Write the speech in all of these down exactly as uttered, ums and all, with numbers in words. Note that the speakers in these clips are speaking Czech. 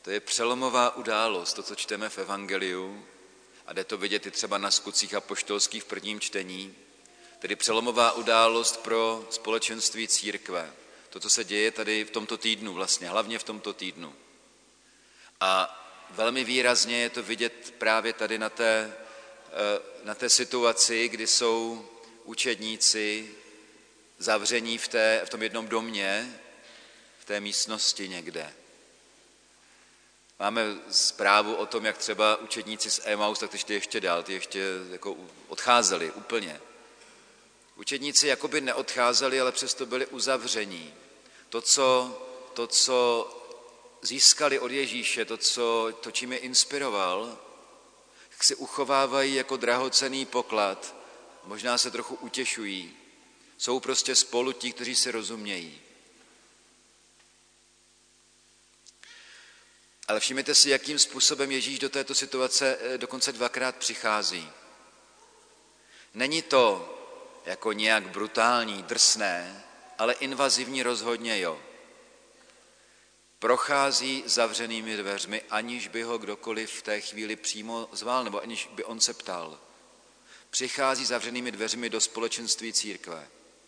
To je přelomová událost, to, co čteme v Evangeliu, a jde to vidět i třeba na skutcích apoštolských v prvním čtení, tedy přelomová událost pro společenství církve. To, co se děje tady v tomto týdnu vlastně, hlavně v tomto týdnu. A velmi výrazně je to vidět právě tady na té, na té situaci, kdy jsou učedníci zavření v, té, v tom jednom domě, v té místnosti někde. Máme zprávu o tom, jak třeba učedníci z Emaus, tak ty ještě dál, ty ještě jako odcházeli úplně. Učedníci jakoby neodcházeli, ale přesto byli uzavření. To, co, to, co získali od Ježíše, to, co, to, čím je inspiroval, tak si uchovávají jako drahocenný poklad. Možná se trochu utěšují. Jsou prostě spolu ti, kteří si rozumějí. Ale všimněte si, jakým způsobem Ježíš do této situace dokonce dvakrát přichází. Není to jako nějak brutální, drsné, ale invazivní rozhodně jo. Prochází zavřenými dveřmi, aniž by ho kdokoliv v té chvíli přímo zval, nebo aniž by on se ptal. Přichází zavřenými dveřmi do společenství církve.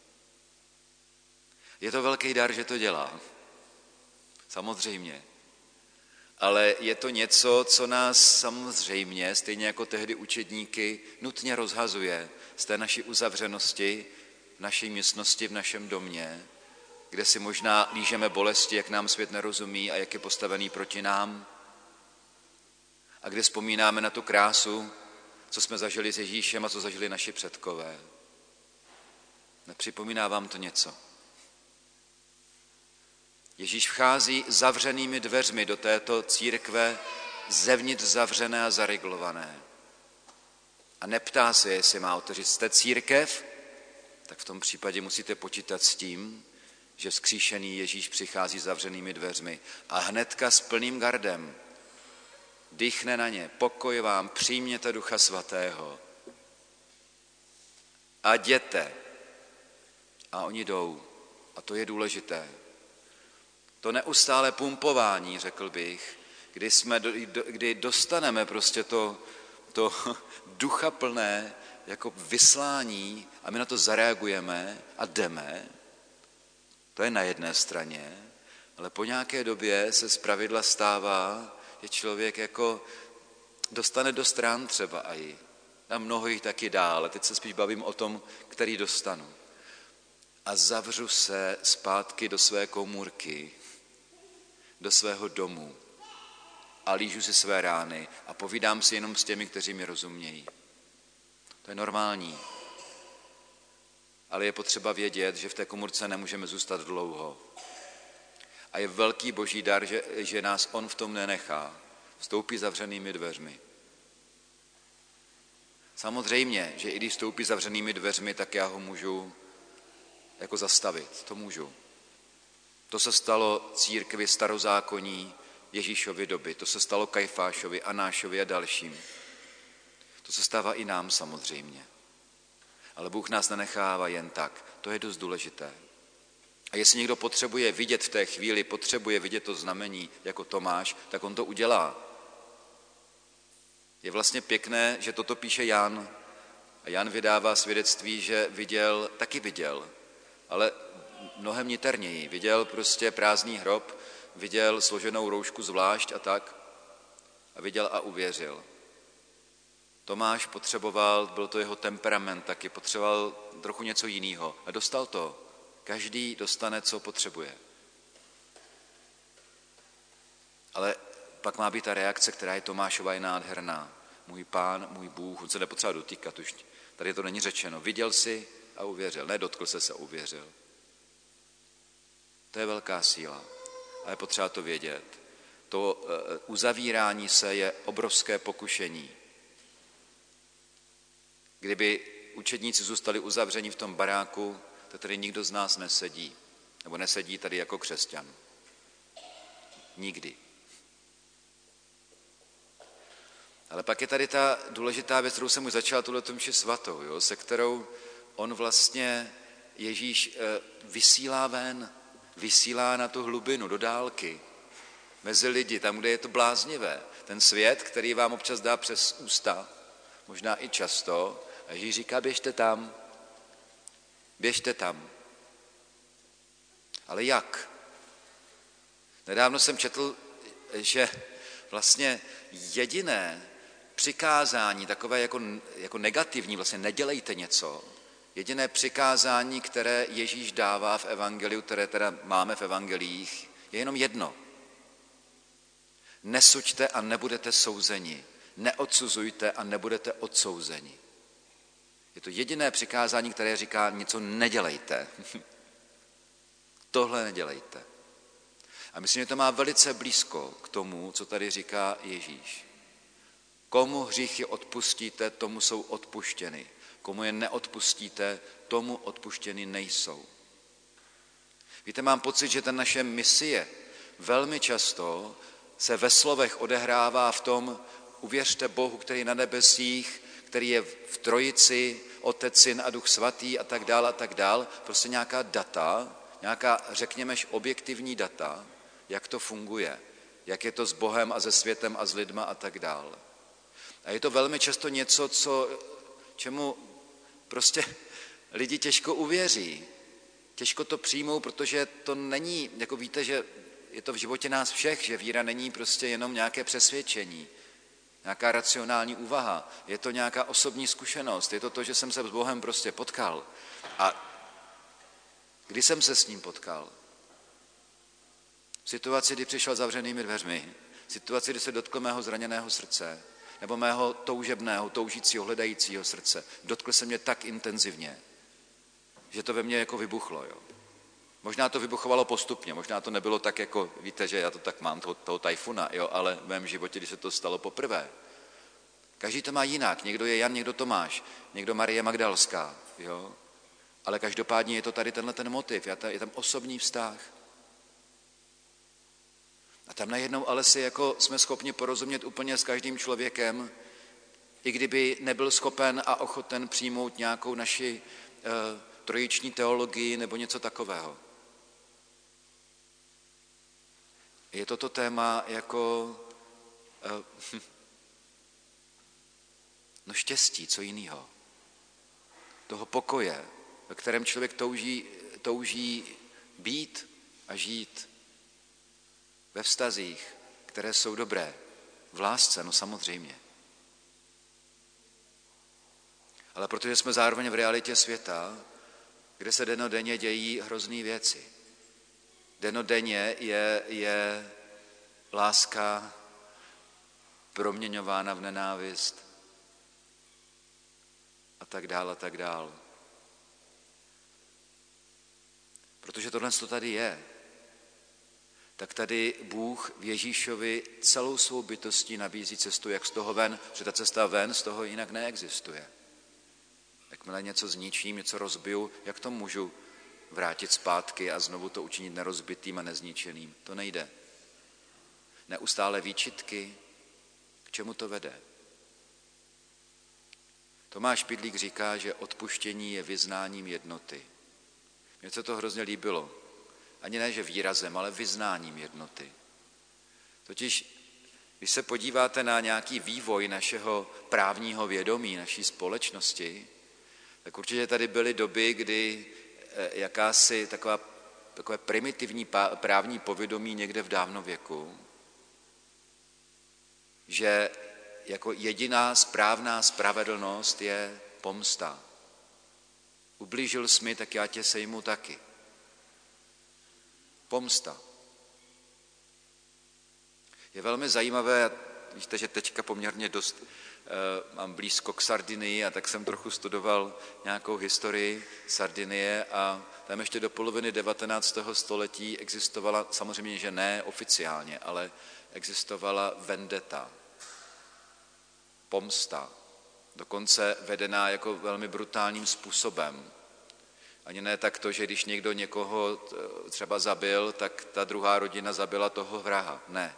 Je to velký dar, že to dělá. Samozřejmě. Ale je to něco, co nás samozřejmě, stejně jako tehdy učedníky, nutně rozhazuje z té naší uzavřenosti, v naší místnosti, v našem domě, kde si možná lížeme bolesti, jak nám svět nerozumí a jak je postavený proti nám. A kde vzpomínáme na tu krásu, co jsme zažili s Ježíšem a co zažili naši předkové. Nepřipomíná vám to něco? Ježíš vchází zavřenými dveřmi do této církve, zevnitř zavřené a zaryglované. A neptá se, jestli má otevřít jste církev, tak v tom případě musíte počítat s tím, že vzkříšený Ježíš přichází zavřenými dveřmi a hnedka s plným gardem dýchne na ně, pokoj vám, přijměte Ducha Svatého a jděte. A oni jdou. A to je důležité. To neustále pumpování, řekl bych, kdy, jsme, kdy dostaneme prostě to, to ducha plné jako vyslání a my na to zareagujeme a jdeme, to je na jedné straně, ale po nějaké době se zpravidla stává, že člověk jako dostane do stran třeba i. A mnoho jich taky dál, ale teď se spíš bavím o tom, který dostanu. A zavřu se zpátky do své komůrky, do svého domu a lížu si své rány a povídám si jenom s těmi, kteří mi rozumějí. To je normální. Ale je potřeba vědět, že v té komůrce nemůžeme zůstat dlouho. A je velký boží dar, že, že nás on v tom nenechá. Vstoupí zavřenými dveřmi. Samozřejmě, že i když vstoupí zavřenými dveřmi, tak já ho můžu jako zastavit. To můžu. To se stalo církvi starozákonní Ježíšovy doby. To se stalo Kajfášovi, Anášovi a dalším. To se stává i nám samozřejmě. Ale Bůh nás nenechává jen tak. To je dost důležité. A jestli někdo potřebuje vidět v té chvíli, potřebuje vidět to znamení jako Tomáš, tak on to udělá. Je vlastně pěkné, že toto píše Jan. A Jan vydává svědectví, že viděl, taky viděl, ale mnohem niterněji. Viděl prostě prázdný hrob, viděl složenou roušku zvlášť a tak. A viděl a uvěřil. Tomáš potřeboval, byl to jeho temperament, taky potřeboval trochu něco jiného. A dostal to. Každý dostane, co potřebuje. Ale pak má být ta reakce, která je Tomášova, je nádherná. Můj Pán, můj Bůh, on se nepotřeba dotýkat, už tady to není řečeno. Viděl si a uvěřil. Ne, dotkl se se a uvěřil. To je velká síla. A je potřeba to vědět. To uzavírání se je obrovské pokušení. Kdyby učedníci zůstali uzavřeni v tom baráku, to tady nikdo z nás nesedí. Nebo nesedí tady jako křesťan. Nikdy. Ale pak je tady ta důležitá věc, kterou jsem už začal tuhletu mši svatou, jo, se kterou on vlastně Ježíš vysílá ven, vysílá na tu hlubinu, do dálky. mezi lidi, tam, kde je to bláznivé. Ten svět, který vám občas dá přes ústa, možná i často, a Ježíš říká, běžte tam, běžte tam. Ale jak? Nedávno jsem četl, že vlastně jediné přikázání, takové jako, jako negativní, vlastně nedělejte něco, jediné přikázání, které Ježíš dává v evangeliu, které teda máme v evangelích, je jenom jedno. Nesuďte a nebudete souzeni. Neodsuzujte a nebudete odsouzeni. Je to jediné přikázání, které říká, něco nedělejte. Tohle nedělejte. A myslím, že to má velice blízko k tomu, co tady říká Ježíš. Komu hříchy odpustíte, tomu jsou odpuštěny. Komu je neodpustíte, tomu odpuštěny nejsou. Víte, mám pocit, že ta naše misie velmi často se ve slovech odehrává v tom, uvěřte Bohu, který je na nebesích, který je v trojici, Otec, Syn a Duch Svatý a tak dál a tak dál. Prostě nějaká data, nějaká, řekněme, objektivní data, jak to funguje, jak je to s Bohem a se světem a s lidma a tak dál. A je to velmi často něco, co, čemu prostě lidi těžko uvěří. Těžko to přijmou, protože to není, jako víte, že je to v životě nás všech, že víra není prostě jenom nějaké přesvědčení, nějaká racionální úvaha, je to nějaká osobní zkušenost, je to to, že jsem se s Bohem prostě potkal. A kdy jsem se s ním potkal? V situaci, kdy přišel zavřenými dveřmi, v situaci, kdy se dotkl mého zraněného srdce, nebo mého toužebného, toužícího, hledajícího srdce. Dotkl se mě tak intenzivně, že to ve mně jako vybuchlo. Jo. Možná to vybuchovalo postupně, možná to nebylo tak, jako víte, že já to tak mám, toho, toho tajfuna, jo, ale v mém životě, když se to stalo poprvé. Každý to má jinak, někdo je Jan, někdo Tomáš, někdo Marie Magdalská, jo. Ale každopádně je to tady tenhle ten motiv, je tam osobní vztah. A tam najednou ale si jako jsme schopni porozumět úplně s každým člověkem, i kdyby nebyl schopen a ochoten přijmout nějakou naši e, trojiční teologii nebo něco takového. Je toto téma jako e, no štěstí, co jiného. Toho pokoje, ve kterém člověk touží, touží být a žít. Ve vztazích, které jsou dobré. V lásce, no samozřejmě. Ale protože jsme zároveň v realitě světa, kde se dennodenně dějí hrozný věci. Dennodenně je, je láska proměňována v nenávist a tak dál a tak dál. Protože tohle to tady je. Tak tady Bůh v Ježíšovi celou svou bytostí nabízí cestu, jak z toho ven, protože ta cesta ven z toho jinak neexistuje. Jakmile něco zničím, něco rozbiju, jak to můžu vrátit zpátky a znovu to učinit nerozbitým a nezničeným? To nejde. Neustále výčitky, k čemu to vede? Tomáš Pidlík říká, že odpuštění je vyznáním jednoty. Mně se to hrozně líbilo. Ani ne, že výrazem, ale vyznáním jednoty. Totiž, když se podíváte na nějaký vývoj našeho právního vědomí, naší společnosti, tak určitě tady byly doby, kdy jakási taková, takové primitivní právní povědomí někde v dávnověku, že jako jediná správná spravedlnost je pomsta. Ublížil jsi mi, tak já tě sejmu taky. Pomsta. Je velmi zajímavé, víte, že teďka poměrně dost e, mám blízko k Sardinii a tak jsem trochu studoval nějakou historii Sardinie a tam ještě do poloviny devatenáctého století existovala, samozřejmě, že ne oficiálně, ale existovala vendetta, pomsta, dokonce vedená jako velmi brutálním způsobem. Ani ne tak to, že když někdo někoho třeba zabil, tak ta druhá rodina zabila toho vraha. Ne.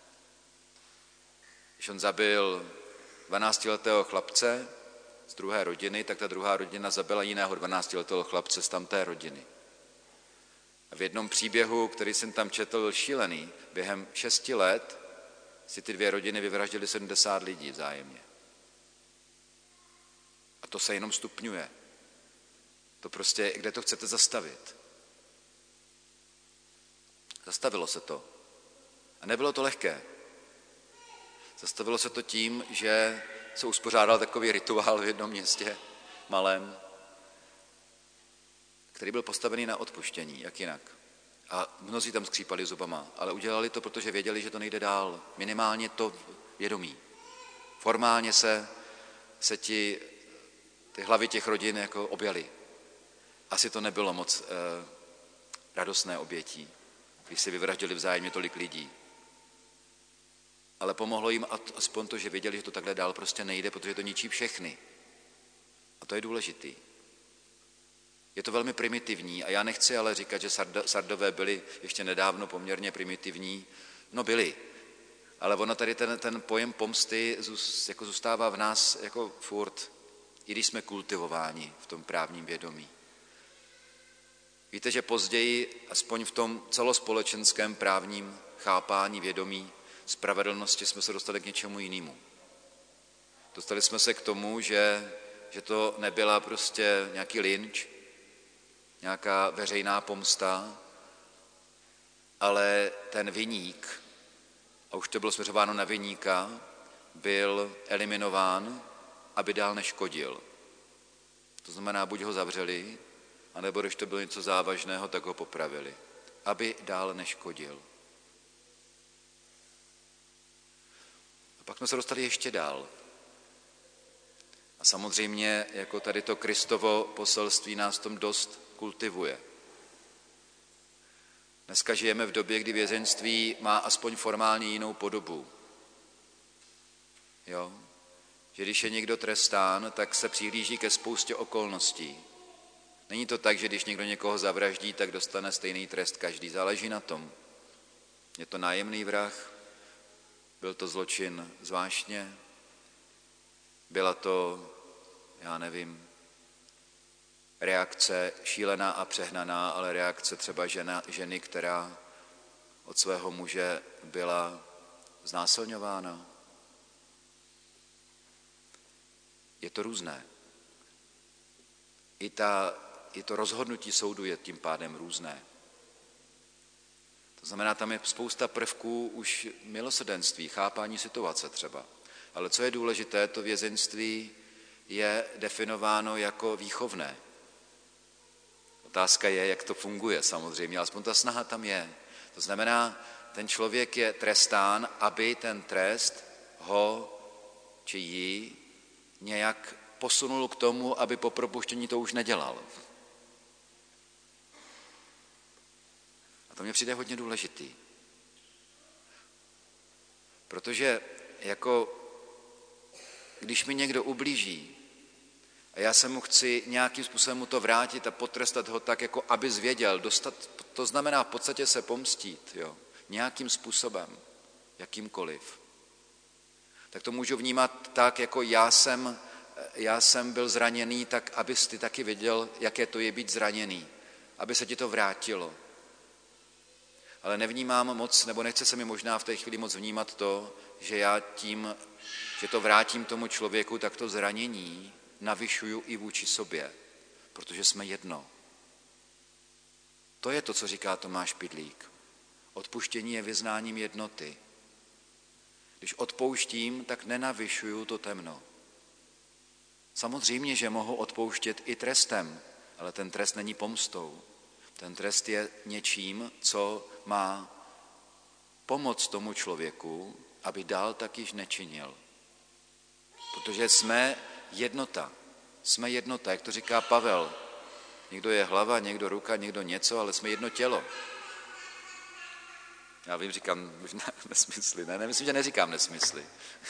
Když on zabil dvanáctiletého chlapce z druhé rodiny, tak ta druhá rodina zabila jiného dvanáctiletého chlapce z tamté rodiny. A v jednom příběhu, který jsem tam četl, byl šílený, během šesti let si ty dvě rodiny vyvraždily sedmdesát lidí vzájemně. A to se jenom stupňuje. To prostě, kde to chcete zastavit? Zastavilo se to. A nebylo to lehké. Zastavilo se to tím, že se uspořádal takový rituál v jednom městě, malém, který byl postavený na odpuštění, jak jinak. A mnozí tam skřípali zubama, ale udělali to, protože věděli, že to nejde dál. Minimálně to vědomí. Formálně se, se ti, ty hlavy těch rodin jako objali. Asi to nebylo moc eh, radostné obětí, když si vyvraždili vzájemně tolik lidí. Ale pomohlo jim aspoň to, že věděli, že to takhle dál prostě nejde, protože to ničí všechny. A to je důležitý. Je to velmi primitivní a já nechci ale říkat, že Sardové byli ještě nedávno poměrně primitivní. No byli, ale ono tady ten, ten pojem pomsty jako zůstává v nás jako furt, i když jsme kultivováni v tom právním vědomí. Víte, že později, aspoň v tom celospolečenském právním chápání vědomí, spravedlnosti jsme se dostali k něčemu jinému. Dostali jsme se k tomu, že, že to nebyla prostě nějaký lynč, nějaká veřejná pomsta, ale ten viník, a už to bylo směřováno na viníka, byl eliminován, aby dál neškodil. To znamená, buď ho zavřeli, anebo když to bylo něco závažného, tak ho popravili, aby dál neškodil. A pak jsme se dostali ještě dál. A samozřejmě, jako tady to Kristovo poselství nás tom dost kultivuje. Dneska žijeme v době, kdy vězeňství má aspoň formálně jinou podobu. Jo? Že když je někdo trestán, tak se přihlíží ke spoustě okolností. Není to tak, že když někdo někoho zavraždí, tak dostane stejný trest každý. Záleží na tom. Je to nájemný vrah, byl to zločin zvláštně, byla to, já nevím, reakce šílená a přehnaná, ale reakce třeba žena, ženy, která od svého muže byla znásilňována. Je to různé. I, ta, i to rozhodnutí soudu je tím pádem různé. To znamená, tam je spousta prvků už milosrdenství, chápání situace třeba. Ale co je důležité, to vězeňství je definováno jako výchovné. Otázka je, jak to funguje samozřejmě, alespoň ta snaha tam je. To znamená, ten člověk je trestán, aby ten trest ho či ji nějak posunul k tomu, aby po propuštění to už nedělal. A to mně přijde hodně důležitý. Protože jako když mi někdo ublíží a já se mu chci nějakým způsobem mu to vrátit a potrestat ho tak, jako aby zvěděl, dostat, to znamená v podstatě se pomstít, jo, nějakým způsobem, jakýmkoliv. Tak to můžu vnímat tak, jako já jsem, já jsem byl zraněný, tak abys ty taky věděl, jaké to je být zraněný, aby se ti to vrátilo. Ale nevnímám moc, nebo nechce se mi možná v té chvíli moc vnímat to, že já tím, že to vrátím tomu člověku, tak to zranění navyšuju i vůči sobě, protože jsme jedno. To je to, co říká Tomáš Pidlík. Odpuštění je vyznáním jednoty. Když odpouštím, tak nenavyšuju to temno. Samozřejmě, že mohu odpouštět i trestem, ale ten trest není pomstou. Ten trest je něčím, co má pomoct tomu člověku, aby dál tak již nečinil. Protože jsme jednota. Jsme jednota, jak to říká Pavel. Někdo je hlava, někdo ruka, někdo něco, ale jsme jedno tělo. Já vím, říkám možná nesmysly. Ne, nemyslím, že neříkám nesmysly.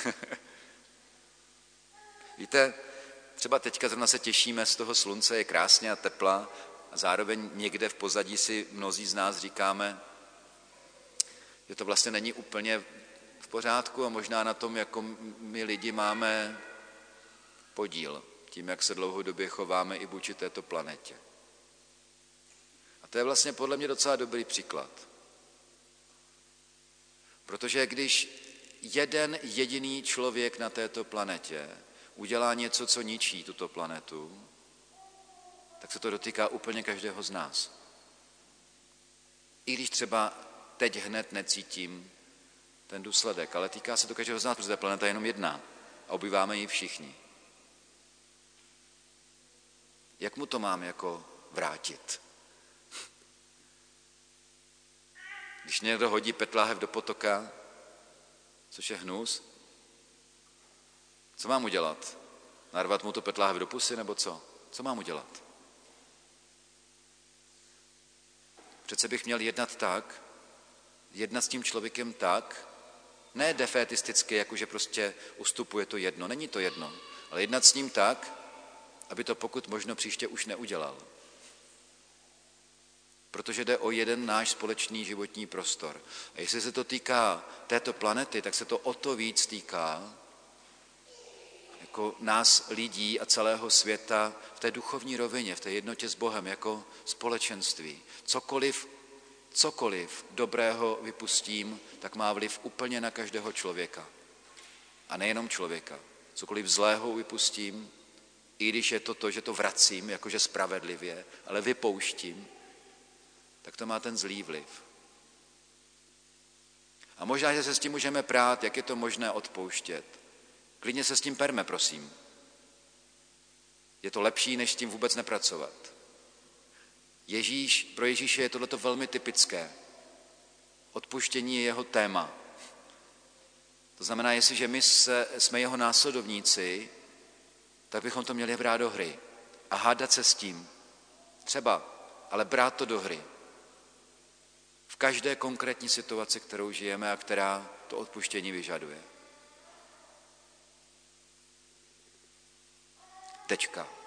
Víte, třeba teďka zrovna se těšíme z toho slunce, je krásně a tepla a zároveň někde v pozadí si mnozí z nás říkáme, že to vlastně není úplně v pořádku a možná na tom, jako my lidi máme podíl, tím, jak se dlouhodobě chováme i vůči této planetě. A to je vlastně podle mě docela dobrý příklad. Protože když jeden jediný člověk na této planetě udělá něco, co ničí tuto planetu, tak se to dotýká úplně každého z nás. I když třeba teď hned necítím ten důsledek, ale týká se to každého z nás, protože ta planeta je jenom jedna a obyváme ji všichni. Jak mu to mám jako vrátit? Když někdo hodí petláhev do potoka, což je hnus, co mám udělat? Narvat mu to petláhev do pusy nebo co? Co mám udělat? Přece bych měl jednat tak, jednat s tím člověkem tak, ne defétisticky, jakože prostě ustupuje to jedno, není to jedno, ale jednat s ním tak, aby to pokud možno příště už neudělal. Protože jde o jeden náš společný životní prostor. A jestli se to týká této planety, tak se to o to víc týká jako nás lidí a celého světa v té duchovní rovině, v té jednotě s Bohem, jako společenství. Cokoliv, cokoliv dobrého vypustím, tak má vliv úplně na každého člověka. A nejenom člověka. Cokoliv zlého vypustím, i když je to to, že to vracím, jakože spravedlivě, ale vypouštím, tak to má ten zlý vliv. A možná, že se s tím můžeme prát, jak je to možné odpouštět. Klidně se s tím perme, prosím. Je to lepší, než s tím vůbec nepracovat. Ježíš, pro Ježíše je tohleto velmi typické. Odpuštění je jeho téma. To znamená, jestliže my se, jsme jeho následovníci, tak bychom to měli brát do hry a hádat se s tím. Třeba, ale brát to do hry. V každé konkrétní situaci, kterou žijeme a která to odpuštění vyžaduje. Tečka.